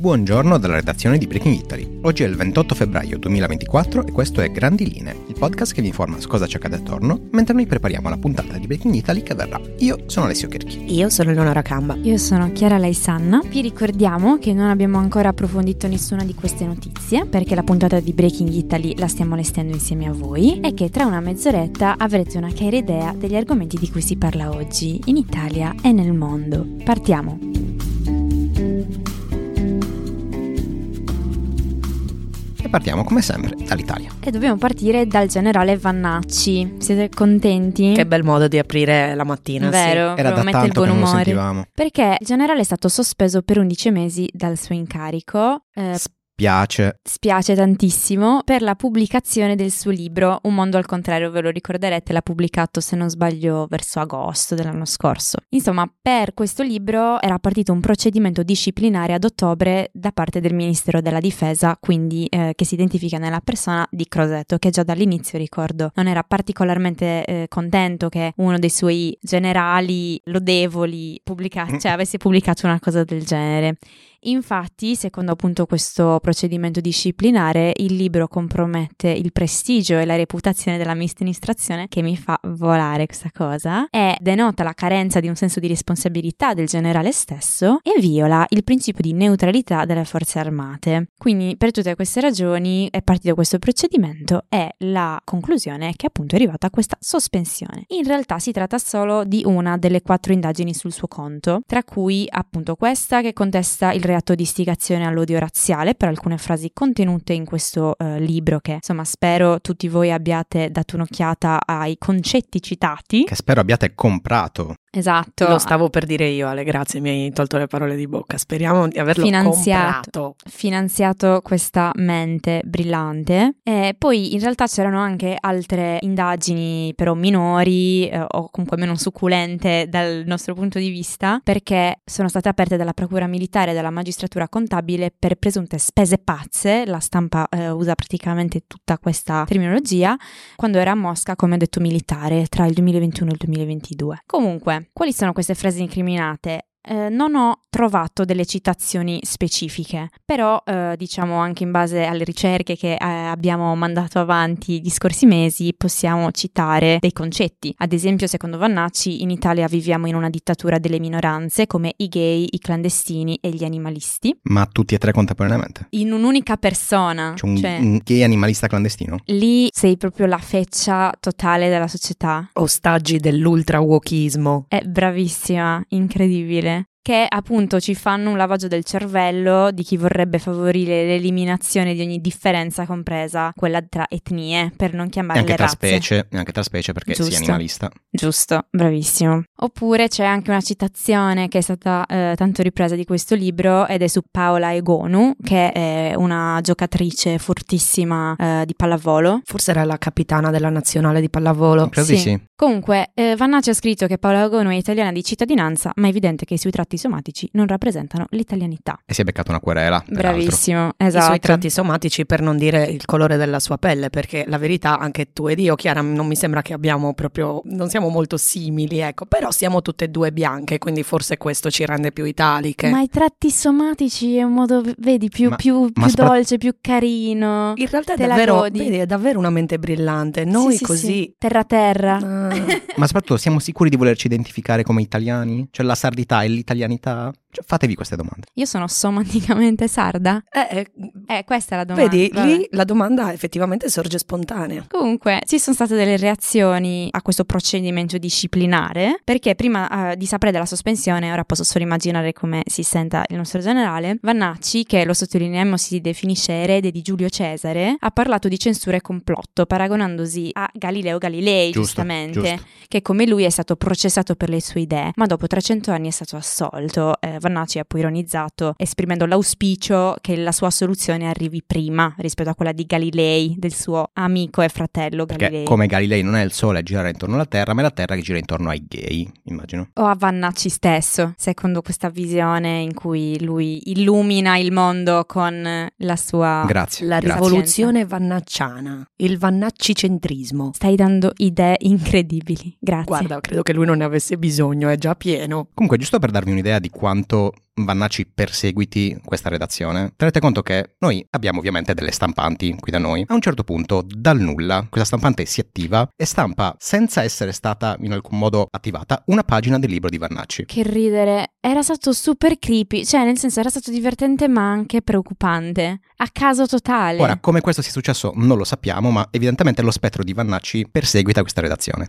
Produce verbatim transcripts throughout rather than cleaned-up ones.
Buongiorno dalla redazione di Breaking Italy. Oggi è il ventotto febbraio duemilaventiquattro e questo è Grandi Linee, il podcast che vi informa su cosa ci accade attorno mentre noi prepariamo la puntata di Breaking Italy che verrà. Io sono Alessio Cherchi. Io sono Eleonora Camba. Io sono Chiara Laisanna. Vi ricordiamo che non abbiamo ancora approfondito nessuna di queste notizie perché la puntata di Breaking Italy la stiamo allestendo insieme a voi e che tra una mezz'oretta avrete una chiara idea degli argomenti di cui si parla oggi in Italia e nel mondo. Partiamo! E partiamo come sempre dall'Italia. E dobbiamo partire dal generale Vannacci. Siete contenti? Che bel modo di aprire la mattina. Vero, sì. Era da mette il tanto buon che non lo umore. sentivamo. Perché il generale è stato sospeso per undici mesi dal suo incarico. Eh, Piace. Spiace tantissimo per la pubblicazione del suo libro Un mondo al contrario, ve lo ricorderete, l'ha pubblicato se non sbaglio verso agosto dell'anno scorso. Insomma, per questo libro era partito un procedimento disciplinare ad ottobre da parte del Ministero della Difesa, quindi eh, che si identifica nella persona di Crosetto, che già dall'inizio, ricordo, non era particolarmente eh, contento che uno dei suoi generali lodevoli pubblica- cioè, avesse pubblicato una cosa del genere. Infatti, secondo appunto questo procedimento disciplinare, il libro compromette il prestigio e la reputazione dell'amministrazione, che mi fa volare questa cosa, e denota la carenza di un senso di responsabilità del generale stesso e viola il principio di neutralità delle forze armate. Quindi, per tutte queste ragioni è partito questo procedimento e la conclusione è che appunto è arrivata a questa sospensione. In realtà si tratta solo di una delle quattro indagini sul suo conto, tra cui appunto questa che contesta il reato di istigazione all'odio razziale per alcune frasi contenute in questo uh, libro che insomma spero tutti voi abbiate dato un'occhiata ai concetti citati. Che spero abbiate comprato. Esatto. Lo stavo per dire io, Ale, grazie, mi hai tolto le parole di bocca. Speriamo di averlo finanziato, comprato. Finanziato questa mente brillante. E poi in realtà c'erano anche altre indagini però minori eh, o comunque meno succulente dal nostro punto di vista, perché sono state aperte dalla Procura Militare e dalla Magistratura Contabile per presunte spese pazze. La stampa eh, usa praticamente tutta questa terminologia quando era a Mosca come detto militare tra il duemilaventuno e il duemilaventidue. Comunque, quali sono queste frasi incriminate? Eh, non ho trovato delle citazioni specifiche, però eh, diciamo anche in base alle ricerche che eh, abbiamo mandato avanti gli scorsi mesi possiamo citare dei concetti. Ad esempio, secondo Vannacci, in Italia viviamo in una dittatura delle minoranze come i gay, i clandestini e gli animalisti. Ma tutti e tre contemporaneamente? In un'unica persona. C'è un, cioè, un gay animalista clandestino? Lì sei proprio la feccia totale della società. Ostaggi dell'ultra-wokismo. È bravissima, incredibile. Che appunto ci fanno un lavaggio del cervello di chi vorrebbe favorire l'eliminazione di ogni differenza, compresa quella tra etnie, per non chiamarle E anche tra razze. specie, e anche tra specie perché Giusto. sia animalista. Giusto, bravissimo. Oppure c'è anche una citazione che è stata eh, tanto ripresa di questo libro ed è su Paola Egonu, che è una giocatrice fortissima eh, di pallavolo. Forse era la capitana della nazionale di pallavolo. Credo di sì. Comunque, eh, Vannacci ha scritto che Paola Egonu è italiana di cittadinanza, ma è evidente che i suoi tratti somatici non rappresentano l'italianità. E si è beccato una querela. Bravissimo, I esatto. suoi tratti somatici, per non dire il colore della sua pelle, perché la verità anche tu ed io, Chiara, non mi sembra che abbiamo proprio, non siamo molto simili, ecco, però siamo tutte e due bianche, quindi forse questo ci rende più italiche. Ma i tratti somatici è un modo, vedi, più, Ma- più, ma più spra- dolce, più carino. In realtà è Te la davvero, godi. vedi, è davvero una mente brillante. Noi Sì, sì, così... sì. Terra terra. Ah. Ma soprattutto siamo sicuri di volerci identificare come italiani? Cioè la sardità e l'italianità? Cioè, fatevi queste domande. Io sono somaticamente sarda? Eh, eh, Eh, questa è la domanda. vedi, vabbè. lì la domanda effettivamente sorge spontanea. Comunque, ci sono state delle reazioni a questo procedimento disciplinare, perché prima eh, di sapere della sospensione, ora posso solo immaginare come si senta il nostro generale, Vannacci, che lo sottolineiamo si definisce erede di Giulio Cesare, ha parlato di censura e complotto, paragonandosi a Galileo Galilei, Giusto, giustamente, giusto. che come lui è stato processato per le sue idee, ma dopo trecento anni è stato assolto. Eh, Vannacci ha poi ironizzato, esprimendo l'auspicio che la sua soluzione arrivi prima rispetto a quella di Galilei, del suo amico e fratello Perché Galilei. come Galilei non è il sole a girare intorno alla Terra, ma è la Terra che gira intorno ai gay, immagino. O a Vannacci stesso, secondo questa visione in cui lui illumina il mondo con la sua... Grazie. La grazie. rivoluzione vannacciana, il vannaccicentrismo. Stai dando idee incredibili, grazie. Guarda, credo che lui non ne avesse bisogno, è già pieno. Comunque, giusto per darvi un'idea di quanto quanto Vannacci perseguiti questa redazione, tenete conto che noi abbiamo ovviamente delle stampanti qui da noi. A un certo punto, dal nulla, questa stampante si attiva e stampa, senza essere stata in alcun modo attivata, una pagina del libro di Vannacci. Che ridere, era stato super creepy, cioè nel senso era stato divertente ma anche preoccupante, a caso totale. Ora, come questo sia successo non lo sappiamo, ma evidentemente lo spettro di Vannacci perseguita questa redazione.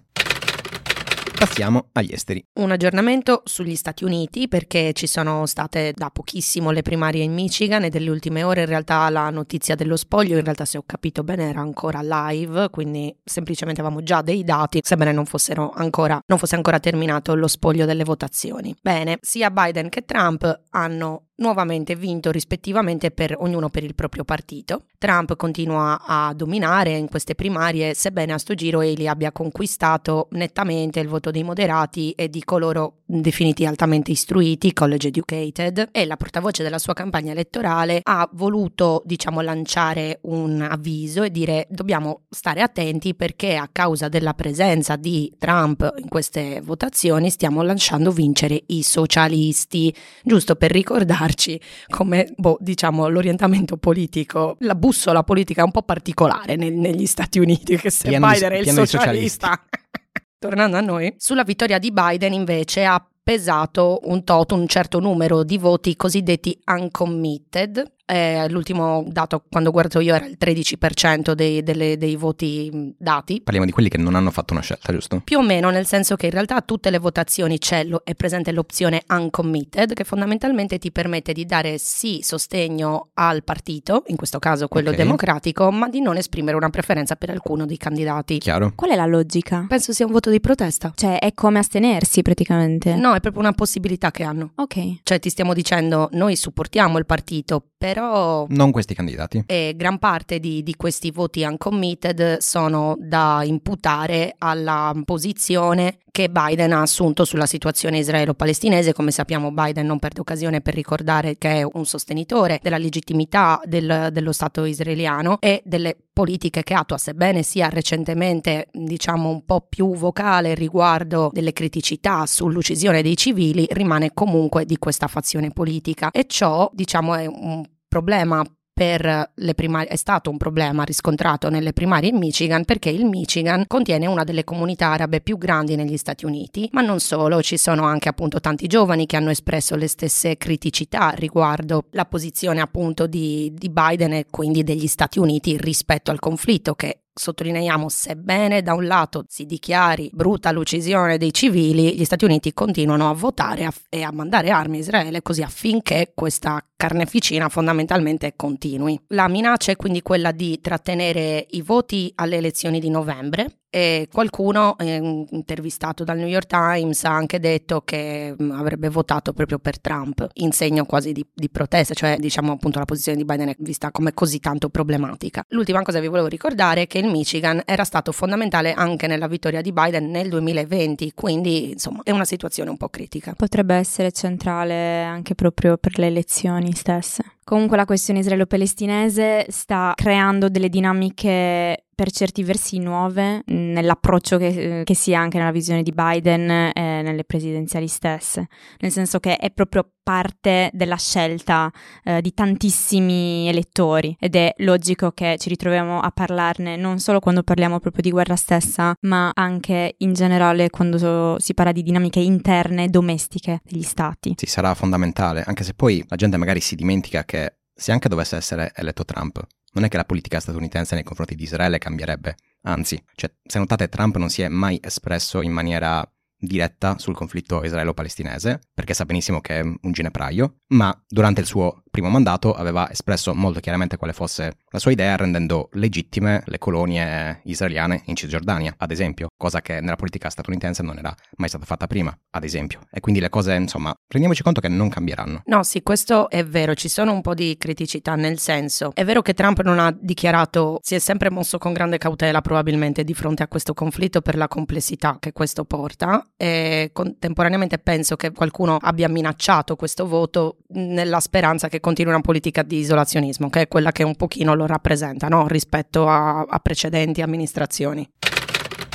Passiamo agli esteri. Un aggiornamento sugli Stati Uniti, perché ci sono state da pochissimo le primarie in Michigan e delle ultime ore in realtà la notizia dello spoglio, in realtà se ho capito bene era ancora live, quindi semplicemente avevamo già dei dati, sebbene non fossero ancora, non fosse ancora terminato lo spoglio delle votazioni. Bene, sia Biden che Trump hanno nuovamente vinto rispettivamente per ognuno per il proprio partito. Trump continua a dominare in queste primarie, sebbene a sto giro egli abbia conquistato nettamente il voto dei moderati e di coloro definiti altamente istruiti, college educated, e la portavoce della sua campagna elettorale ha voluto, diciamo, lanciare un avviso e dire dobbiamo stare attenti perché a causa della presenza di Trump in queste votazioni stiamo lasciando vincere i socialisti, giusto per ricordare come, boh, diciamo, l'orientamento politico, la bussola politica è un po' particolare nel, negli Stati Uniti, che se pieno Biden di, è il socialista. Tornando a noi, sulla vittoria di Biden invece ha pesato un tot, un certo numero di voti cosiddetti uncommitted. Eh, l'ultimo dato quando guardo io era il tredici per cento dei, delle, dei voti dati. Parliamo di quelli che non hanno fatto una scelta, giusto? Più o meno, nel senso che in realtà a tutte le votazioni c'è lo, è presente l'opzione uncommitted, che fondamentalmente ti permette di dare sì sostegno al partito, in questo caso quello okay. democratico, ma di non esprimere una preferenza per alcuno dei candidati. Chiaro. Qual è la logica? Penso sia un voto di protesta. Cioè è come astenersi praticamente? No, è proprio una possibilità che hanno. Ok. Cioè ti stiamo dicendo noi supportiamo il partito, però non questi candidati. E gran parte di, di questi voti uncommitted sono da imputare alla posizione che Biden ha assunto sulla situazione israelo-palestinese. Come sappiamo Biden non perde occasione per ricordare che è un sostenitore della legittimità del, dello Stato israeliano e delle politiche che attua, sebbene sia recentemente diciamo un po' più vocale riguardo delle criticità sull'uccisione dei civili, rimane comunque di questa fazione politica, e ciò diciamo è un problema per le primarie, è stato un problema riscontrato nelle primarie in Michigan, perché il Michigan contiene una delle comunità arabe più grandi negli Stati Uniti, ma non solo, ci sono anche appunto tanti giovani che hanno espresso le stesse criticità riguardo la posizione appunto di, di Biden e quindi degli Stati Uniti rispetto al conflitto, che sottolineiamo, sebbene da un lato si dichiari brutta l'uccisione dei civili, gli Stati Uniti continuano a votare a, e a mandare armi a Israele così affinché questa carneficina fondamentalmente continui. La minaccia è quindi quella di trattenere i voti alle elezioni di novembre, e qualcuno eh, intervistato dal New York Times ha anche detto che mh, avrebbe votato proprio per Trump in segno quasi di, di protesta, cioè diciamo appunto la posizione di Biden è vista come così tanto problematica. L'ultima cosa vi volevo ricordare è che il Michigan era stato fondamentale anche nella vittoria di Biden nel duemilaventi, quindi insomma è una situazione un po' critica. Potrebbe essere centrale anche proprio per le elezioni stesse. Comunque la questione israelo-palestinese sta creando delle dinamiche per certi versi nuove nell'approccio che, che si ha anche nella visione di Biden e nelle presidenziali stesse, nel senso che è proprio parte della scelta eh, di tantissimi elettori, ed è logico che ci ritroviamo a parlarne non solo quando parliamo proprio di guerra stessa, ma anche in generale quando si parla di dinamiche interne domestiche degli stati. Sì, sarà fondamentale, anche se poi la gente magari si dimentica che se anche dovesse essere eletto Trump, non è che la politica statunitense nei confronti di Israele cambierebbe, anzi, cioè, se notate Trump non si è mai espresso in maniera diretta sul conflitto israelo-palestinese, perché sa benissimo che è un ginepraio, ma durante il suo primo mandato aveva espresso molto chiaramente quale fosse la sua idea, rendendo legittime le colonie israeliane in Cisgiordania, ad esempio, cosa che nella politica statunitense non era mai stata fatta prima, ad esempio. E quindi le cose, insomma, rendiamoci conto che non cambieranno. No, sì, questo è vero, ci sono un po' di criticità, nel senso, è vero che Trump non ha dichiarato, si è sempre mosso con grande cautela probabilmente di fronte a questo conflitto per la complessità che questo porta, e contemporaneamente penso che qualcuno abbia minacciato questo voto nella speranza che continui una politica di isolazionismo, che è quella che un pochino lo rappresenta, no? Rispetto a, a precedenti amministrazioni.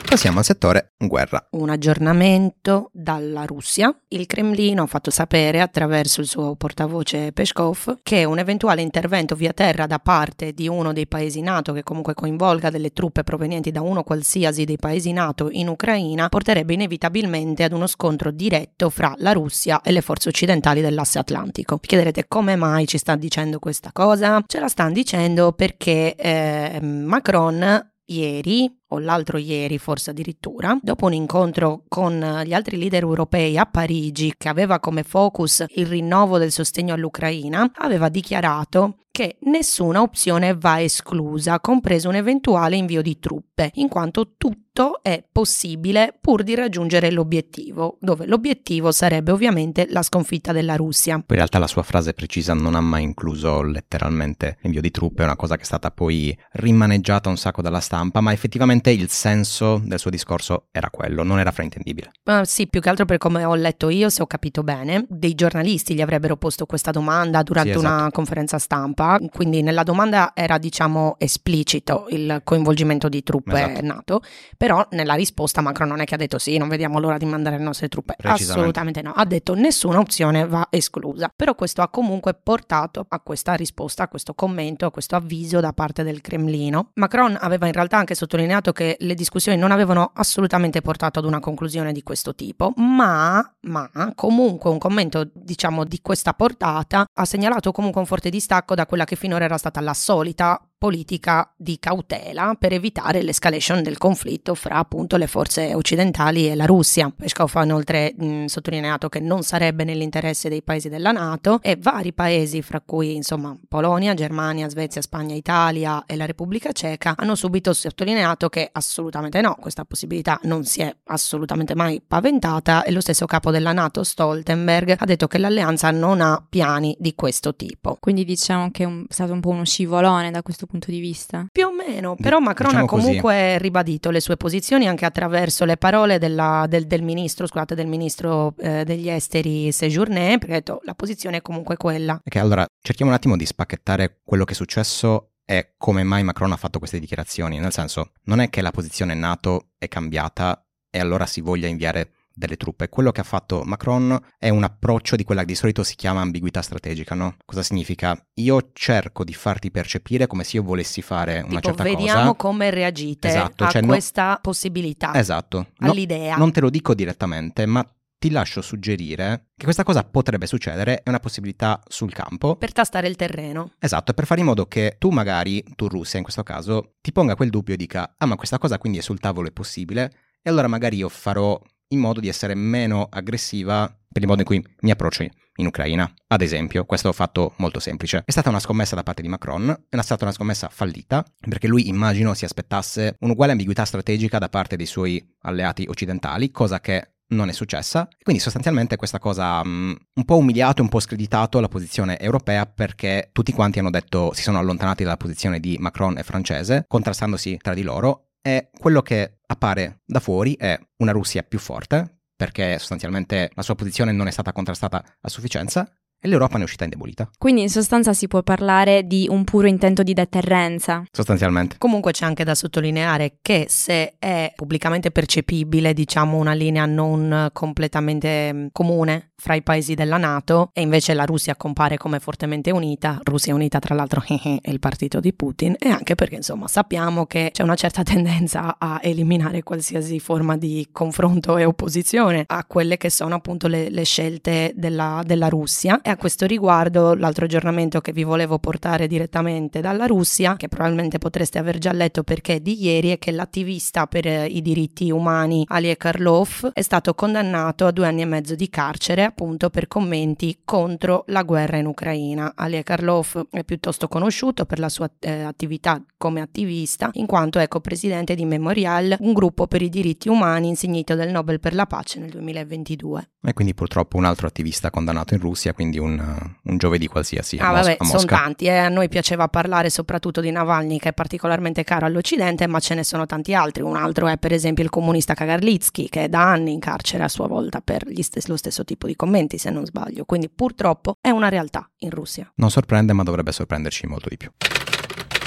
Passiamo al settore guerra. Un aggiornamento dalla Russia. Il Cremlino ha fatto sapere attraverso il suo portavoce Peskov che un eventuale intervento via terra da parte di uno dei paesi NATO, che comunque coinvolga delle truppe provenienti da uno qualsiasi dei paesi NATO in Ucraina, porterebbe inevitabilmente ad uno scontro diretto fra la Russia e le forze occidentali dell'asse atlantico. Vi chiederete come mai ci sta dicendo questa cosa? Ce la stanno dicendo perché eh, Macron ieri, o l'altro ieri forse addirittura, dopo un incontro con gli altri leader europei a Parigi che aveva come focus il rinnovo del sostegno all'Ucraina, aveva dichiarato che nessuna opzione va esclusa, compreso un eventuale invio di truppe, in quanto tutto è possibile pur di raggiungere l'obiettivo, dove l'obiettivo sarebbe ovviamente la sconfitta della Russia. In realtà la sua frase precisa non ha mai incluso letteralmente l'invio di truppe, è una cosa che è stata poi rimaneggiata un sacco dalla stampa, ma effettivamente il senso del suo discorso era quello, non era fraintendibile. Uh, sì, più che altro per come ho letto io, se ho capito bene, dei giornalisti gli avrebbero posto questa domanda durante sì, esatto. una conferenza stampa. Quindi nella domanda era diciamo esplicito il coinvolgimento di truppe esatto. NATO, però nella risposta Macron non è che ha detto sì, non vediamo l'ora di mandare le nostre truppe, assolutamente no, ha detto nessuna opzione va esclusa, però questo ha comunque portato a questa risposta, a questo commento, a questo avviso da parte del Cremlino. Macron aveva in realtà anche sottolineato che le discussioni non avevano assolutamente portato ad una conclusione di questo tipo, ma, ma comunque un commento diciamo di questa portata ha segnalato comunque un forte distacco da quella che finora era stata la solita politica di cautela per evitare l'escalation del conflitto fra appunto le forze occidentali e la Russia. Peskov ha inoltre mh, sottolineato che non sarebbe nell'interesse dei paesi della NATO e vari paesi, fra cui insomma Polonia, Germania, Svezia, Spagna, Italia e la Repubblica Ceca, hanno subito sottolineato che assolutamente no, questa possibilità non si è assolutamente mai paventata, e lo stesso capo della NATO Stoltenberg ha detto che l'alleanza non ha piani di questo tipo. Quindi diciamo che è un, stato un po' uno scivolone da questo punto di vista. Più o meno, però Macron diciamo ha comunque così. ribadito le sue posizioni anche attraverso le parole della, del, del ministro, scusate, del ministro eh, degli esteri Séjourné, perché ha detto la posizione è comunque quella. Ok, allora cerchiamo un attimo di spacchettare quello che è successo e come mai Macron ha fatto queste dichiarazioni, nel senso non è che la posizione NATO è cambiata e allora si voglia inviare delle truppe. Quello che ha fatto Macron è un approccio di quella che di solito si chiama ambiguità strategica, no? Cosa significa? Io cerco di farti percepire come se io volessi fare una tipo, certa vediamo cosa. Vediamo come reagite esatto, a cioè questa no, possibilità. Esatto. All'idea. No, non te lo dico direttamente, ma ti lascio suggerire che questa cosa potrebbe succedere, è una possibilità sul campo. Per tastare il terreno. Esatto, per fare in modo che tu magari, tu Russia in questo caso, ti ponga quel dubbio e dica ah ma questa cosa quindi è sul tavolo, è possibile, e allora magari io farò in modo di essere meno aggressiva per il modo in cui mi approccio in Ucraina. Ad esempio, questo ho fatto molto semplice. È stata una scommessa da parte di Macron, è stata una scommessa fallita, perché lui immagino si aspettasse un'uguale ambiguità strategica da parte dei suoi alleati occidentali, cosa che non è successa. Quindi sostanzialmente questa cosa ha um, un po' umiliato e un po' screditato la posizione europea, perché tutti quanti hanno detto, si sono allontanati dalla posizione di Macron e francese, contrastandosi tra di loro. E quello che appare da fuori è una Russia più forte, perché sostanzialmente la sua posizione non è stata contrastata a sufficienza, e l'Europa ne è uscita indebolita. Quindi in sostanza si può parlare di un puro intento di deterrenza. Sostanzialmente. Comunque c'è anche da sottolineare che se è pubblicamente percepibile, diciamo, una linea non completamente comune fra i paesi della NATO, e invece la Russia compare come fortemente unita, Russia unita tra l'altro è il partito di Putin, e anche perché insomma sappiamo che c'è una certa tendenza a eliminare qualsiasi forma di confronto e opposizione a quelle che sono appunto le, le scelte della, della Russia. E a questo riguardo l'altro aggiornamento che vi volevo portare direttamente dalla Russia, che probabilmente potreste aver già letto perché è di ieri, è che l'attivista per i diritti umani Alie Karlov è stato condannato a due anni e mezzo di carcere appunto per commenti contro la guerra in Ucraina. Alie Karlov è piuttosto conosciuto per la sua eh, attività come attivista, in quanto è co-presidente di Memorial, un gruppo per i diritti umani insignito del Nobel per la pace nel duemilaventidue. E quindi purtroppo un altro attivista condannato in Russia, quindi un, un giovedì qualsiasi a, ah, Mos- vabbè, a Mosca. Sono tanti, eh. A noi piaceva parlare soprattutto di Navalny, che è particolarmente caro all'Occidente, ma ce ne sono tanti altri. Un altro è per esempio il comunista Kagarlitsky, che è da anni in carcere a sua volta per gli stes- lo stesso tipo di commenti, se non sbaglio. Quindi purtroppo è una realtà in Russia. Non sorprende, ma dovrebbe sorprenderci molto di più.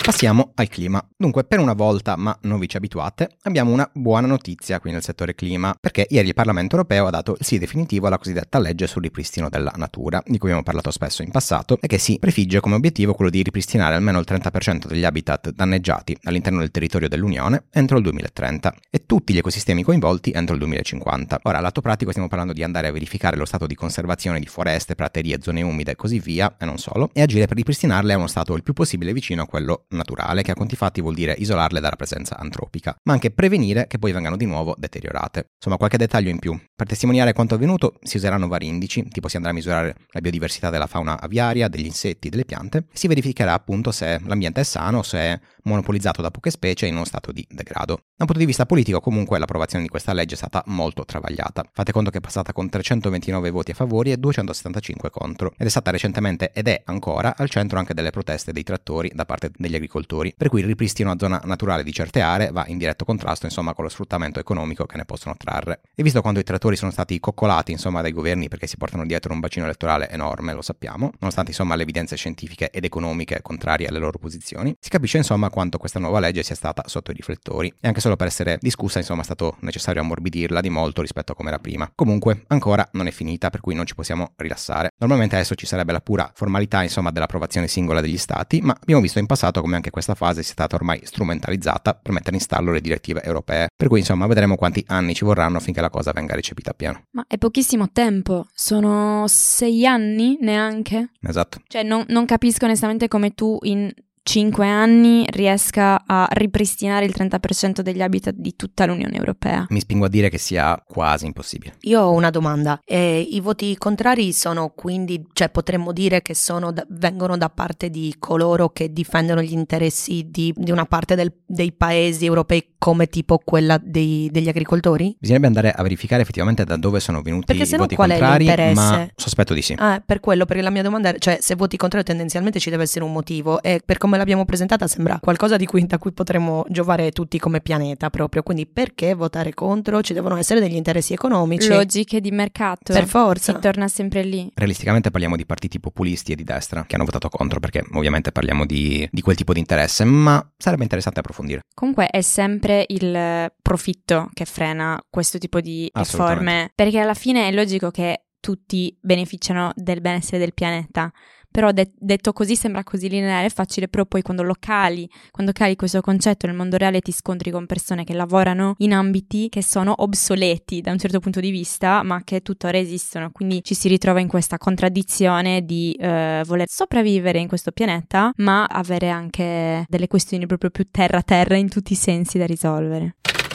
Passiamo al clima. Dunque, per una volta, ma non vi ci abituate, abbiamo una buona notizia qui nel settore clima, perché ieri il Parlamento europeo ha dato il sì definitivo alla cosiddetta legge sul ripristino della natura, di cui abbiamo parlato spesso in passato, e che si prefigge come obiettivo quello di ripristinare almeno il trenta per cento degli habitat danneggiati all'interno del territorio dell'Unione entro il duemilatrenta e tutti gli ecosistemi coinvolti entro il duemilacinquanta. Ora, all'atto pratico stiamo parlando di andare a verificare lo stato di conservazione di foreste, praterie, zone umide e così via, e non solo, e agire per ripristinarle a uno stato il più possibile vicino a quello naturale, che a conti fatti vuol dire isolarle dalla presenza antropica, ma anche prevenire che poi vengano di nuovo deteriorate. Insomma, qualche dettaglio in più. Per testimoniare quanto avvenuto si useranno vari indici, tipo si andrà a misurare la biodiversità della fauna aviaria, degli insetti, delle piante, e si verificherà appunto se l'ambiente è sano o se è monopolizzato da poche specie in uno stato di degrado. Da un punto di vista politico, comunque, l'approvazione di questa legge è stata molto travagliata. Fate conto che è passata con trecentoventinove voti a favore e duecentosettantacinque contro, ed è stata recentemente ed è ancora al centro anche delle proteste dei trattori da parte degli agricoltori, per cui il ripristino a zona naturale di certe aree va in diretto contrasto, insomma, con lo sfruttamento economico che ne possono trarre. E visto quanto i trattori sono stati coccolati, insomma, dai governi perché si portano dietro un bacino elettorale enorme, lo sappiamo, nonostante, insomma, le evidenze scientifiche ed economiche contrarie alle loro posizioni, si capisce, insomma, quanto questa nuova legge sia stata sotto i riflettori. E anche solo per essere discussa, insomma, è stato necessario ammorbidirla di molto rispetto a come era prima. Comunque, ancora non è finita, per cui non ci possiamo rilassare. Normalmente adesso ci sarebbe la pura formalità, insomma, dell'approvazione singola degli stati, ma abbiamo visto in passato come anche questa fase sia stata ormai strumentalizzata per mettere in stallo le direttive europee. Per cui, insomma, vedremo quanti anni ci vorranno affinché la cosa venga recepita appieno. Ma è pochissimo tempo, sono sei anni neanche? Esatto. Cioè non, non capisco onestamente come tu in cinque anni riesca a ripristinare il trenta per cento degli habitat di tutta l'Unione Europea. Mi spingo a dire che sia quasi impossibile. Io ho una domanda. Eh, I voti contrari sono quindi, cioè potremmo dire che sono da, vengono da parte di coloro che difendono gli interessi di, di una parte del, dei paesi europei come tipo quella dei, degli agricoltori? Bisognerebbe andare a verificare effettivamente da dove sono venuti perché i voti qual contrari, è l'interesse? ma sospetto di sì. Ah, per quello, perché la mia domanda è, cioè se voti contrari tendenzialmente ci deve essere un motivo e per come l'abbiamo presentata sembra qualcosa di cui, da cui potremmo giovare tutti come pianeta proprio, quindi perché votare contro? Ci devono essere degli interessi economici. Logiche di mercato. Per forza. Si torna sempre lì. Realisticamente parliamo di partiti populisti e di destra che hanno votato contro, perché ovviamente parliamo di, di quel tipo di interesse, ma sarebbe interessante approfondire. Comunque è sempre il profitto che frena questo tipo di riforme, perché alla fine è logico che tutti beneficiano del benessere del pianeta, però de- detto così sembra così lineare e facile, però poi quando lo cali, quando cali questo concetto nel mondo reale ti scontri con persone che lavorano in ambiti che sono obsoleti da un certo punto di vista, ma che tuttora esistono, quindi ci si ritrova in questa contraddizione di eh, voler sopravvivere in questo pianeta, ma avere anche delle questioni proprio più terra-terra in tutti i sensi da risolvere.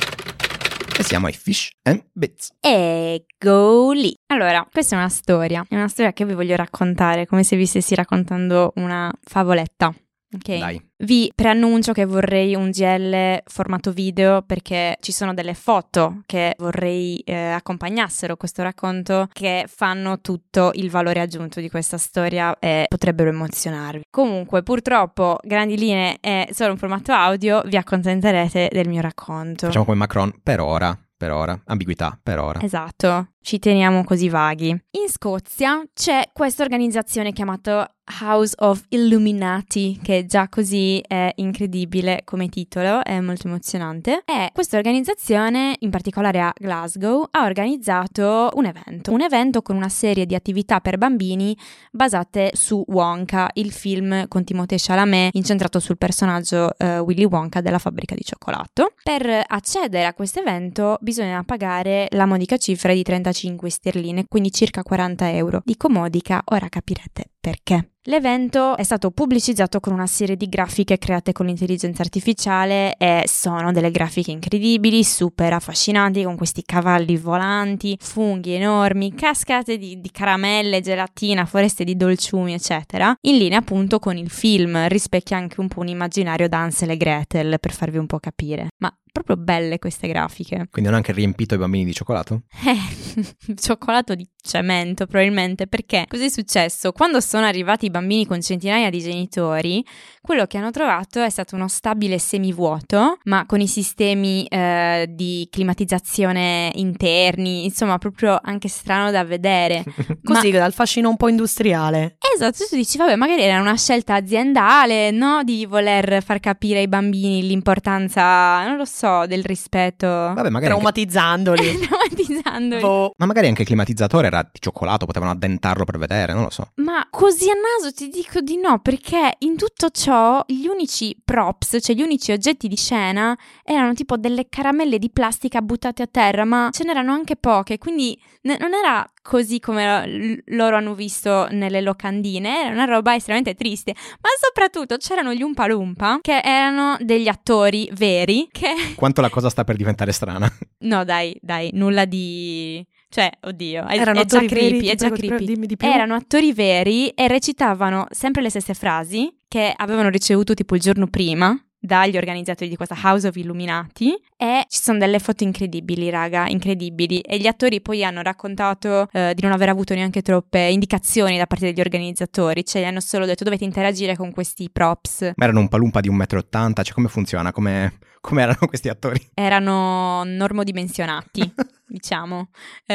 E siamo ai Fish and Bits. Ecco lì. Allora, questa è una storia, è una storia che vi voglio raccontare, come se vi stessi raccontando una favoletta. Ok? Dai. Vi preannuncio che vorrei un G L formato video perché ci sono delle foto che vorrei eh, accompagnassero questo racconto che fanno tutto il valore aggiunto di questa storia e potrebbero emozionarvi. Comunque, purtroppo, grandi linee è solo un formato audio, vi accontenterete del mio racconto. Facciamo come Macron, per ora, per ora, ambiguità, per ora. Esatto, ci teniamo così vaghi. In Scozia c'è questa organizzazione chiamata House of Illuminati, che già così è incredibile come titolo, è molto emozionante. E questa organizzazione, in particolare a Glasgow, ha organizzato un evento, un evento con una serie di attività per bambini basate su Wonka, il film con Timothée Chalamet incentrato sul personaggio uh, Willy Wonka della fabbrica di cioccolato. Per accedere a questo evento bisogna pagare la modica cifra di trentacinque sterline, quindi circa quaranta euro. Dico modica, ora capirete perché. L'evento è stato pubblicizzato con una serie di grafiche create con l'intelligenza artificiale e sono delle grafiche incredibili, super affascinanti, con questi cavalli volanti, funghi enormi, cascate di, di caramelle, gelatina, foreste di dolciumi, eccetera, in linea appunto con il film. Rispecchia anche un po' un immaginario da Hansel e Gretel, per farvi un po' capire. Ma proprio belle queste grafiche. Quindi hanno anche riempito i bambini di cioccolato? Eh, cioccolato di cemento probabilmente, perché cos'è successo? Quando sono arrivati i bambini con centinaia di genitori, quello che hanno trovato è stato uno stabile semivuoto, ma con i sistemi eh, di climatizzazione interni, insomma proprio anche strano da vedere. Così, Ma... dal fascino un po' industriale. Esatto, tu dici, vabbè, magari era una scelta aziendale, no? Di voler far capire ai bambini l'importanza, non lo so, del rispetto. Vabbè, magari traumatizzandoli. Anche... traumatizzandoli. Boh. Ma magari anche il climatizzatore era di cioccolato, potevano addentarlo per vedere, non lo so. Ma così a naso ti dico di no, perché in tutto ciò gli unici props, cioè gli unici oggetti di scena, erano tipo delle caramelle di plastica buttate a terra, ma ce n'erano anche poche, quindi ne- non era così come l- loro hanno visto nelle locandine, era una roba estremamente triste. Ma soprattutto c'erano gli Oompa Loompa, che erano degli attori veri, che... Quanto la cosa sta per diventare strana. No dai, dai, nulla di... Cioè, oddio, è, Erano è già attori creepy, veri, è ti già prego, creepy. dimmi di più. Erano attori veri e recitavano sempre le stesse frasi che avevano ricevuto tipo il giorno prima dagli organizzatori di questa House of Illuminati, e ci sono delle foto incredibili, raga, incredibili, e gli attori poi hanno raccontato eh, di non aver avuto neanche troppe indicazioni da parte degli organizzatori, cioè gli hanno solo detto dovete interagire con questi props. Ma erano un palumpa di un metro e ottanta, cioè come funziona? Come, come erano questi attori? Erano normodimensionati, diciamo,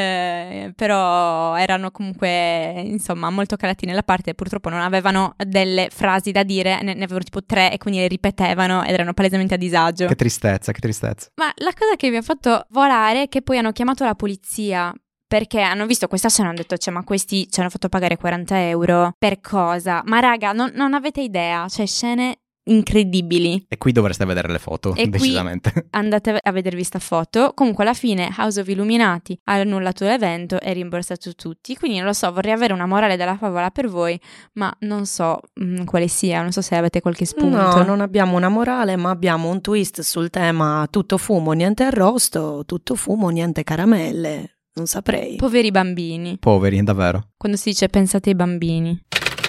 eh, però erano comunque, insomma, molto calati nella parte, purtroppo non avevano delle frasi da dire, ne, ne avevano tipo tre e quindi le ripetevano ed erano palesemente a disagio. Che tristezza, che tristezza. Ma la cosa che mi ha fatto volare è che poi hanno chiamato la polizia, perché hanno visto questa scena e hanno detto, cioè, ma questi ci hanno fatto pagare quaranta euro, per cosa? Ma raga, non, non avete idea, cioè scene incredibili. E qui dovreste vedere le foto, E decisamente. qui andate a vedervi sta foto. Comunque alla fine House of Illuminati ha annullato l'evento e rimborsato tutti, quindi non lo so, vorrei avere una morale della favola per voi, ma non so mh, quale sia, non so se avete qualche spunto. No, non abbiamo una morale, ma abbiamo un twist sul tema tutto fumo, niente arrosto, tutto fumo, niente caramelle. Non saprei. Poveri bambini. Poveri, davvero. Quando si dice pensate ai bambini.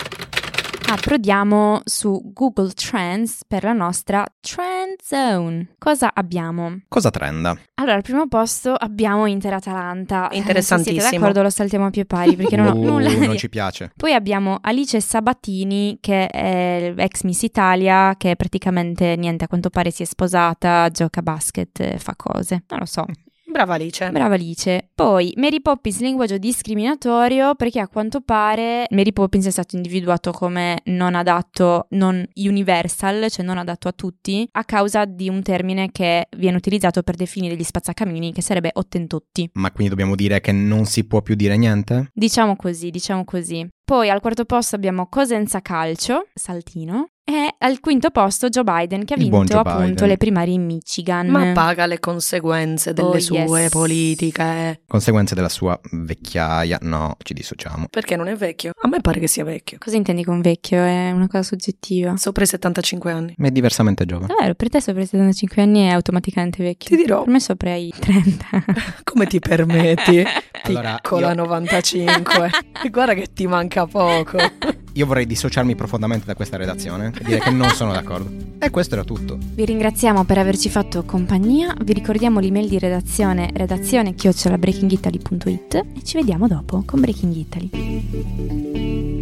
Approdiamo su Google Trends per la nostra Trend Zone. Cosa abbiamo? Cosa trenda? Allora, al primo posto abbiamo Inter-Atalanta. Interessantissimo. Se siete d'accordo lo saltiamo a più pari perché non ho Uh, nulla da non dire. ci piace. Poi abbiamo Alice Sabatini, che è ex Miss Italia, che praticamente niente, a quanto pare si è sposata, gioca a basket, fa cose, non lo so. Brava Alice. Brava Alice. Poi Mary Poppins, linguaggio discriminatorio, perché a quanto pare Mary Poppins è stato individuato come non adatto, non universal, cioè non adatto a tutti, a causa di un termine che viene utilizzato per definire gli spazzacamini, che sarebbe ottentotti. Ma quindi dobbiamo dire che non si può più dire niente? Diciamo così, diciamo così. Poi al quarto posto abbiamo Cosenza Calcio, Saltino. E al quinto posto Joe Biden, che ha Il buon vinto Joe appunto Biden. le primarie in Michigan. Ma paga le conseguenze delle Oh, sue yes. politiche. Conseguenze della sua vecchiaia? No, ci dissociamo. Perché non è vecchio? A me pare che sia vecchio. Cosa intendi con vecchio? È una cosa soggettiva. Sopra i settantacinque anni. Ma è diversamente giovane. Davvero, per te sopra i settantacinque anni è automaticamente vecchio. Ti dirò. Per me sopra i trenta. Come ti permetti? Allora, Piccola io- novantacinque. Guarda che ti manca poco. Io vorrei dissociarmi profondamente da questa redazione e dire che non sono d'accordo. E questo era tutto. Vi ringraziamo per averci fatto compagnia. Vi ricordiamo l'email di redazione, redazione chiocciola breakingitaly punto it, e ci vediamo dopo con Breaking Italy.